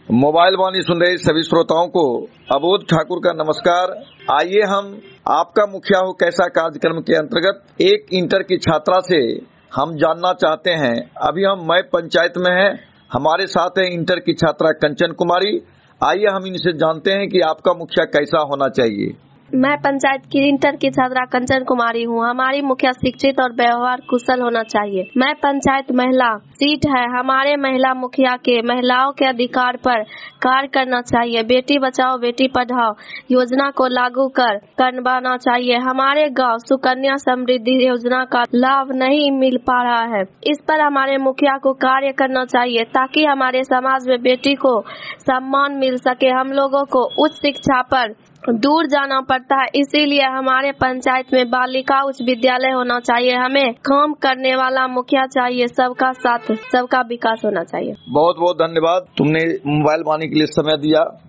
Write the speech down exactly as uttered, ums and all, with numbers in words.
Mobile वाणी सुन रहे सभी श्रोताओं को अबोध ठाकुर का नमस्कार। आइए हम आपका मुखिया हो कैसा कार्यक्रम के अंतर्गत एक इंटर की छात्रा से हम जानना चाहते हैं। अभी हम मई पंचायत में हैं, हमारे साथ है इंटर की छात्रा कंचन कुमारी। आइए हम इनसे जानते हैं कि आपका मुखिया कैसा होना चाहिए। मैं पंचायत की इंटर की छात्रा कंचन कुमारी हूँ। हमारी मुखिया शिक्षित और व्यवहार कुशल होना चाहिए। मैं पंचायत महिला सीट है, हमारे महिला मुखिया के महिलाओं के अधिकार पर कार्य करना चाहिए। बेटी बचाओ बेटी पढ़ाओ योजना को लागू कर करवाना चाहिए। हमारे गांव सुकन्या समृद्धि योजना का लाभ नहीं मिल पा रहा है, इस पर हमारे मुखिया को कार्य करना चाहिए ताकि हमारे समाज में बेटी को सम्मान मिल सके। हम लोगों को उच्च शिक्षा पर दूर जाना पड़ता है, इसीलिए हमारे पंचायत में बालिका उच्च विद्यालय होना चाहिए। हमें काम करने वाला मुखिया चाहिए, सबका साथ सबका विकास होना चाहिए। बहुत बहुत धन्यवाद, तुमने मोबाइल वाणी के लिए समय दिया।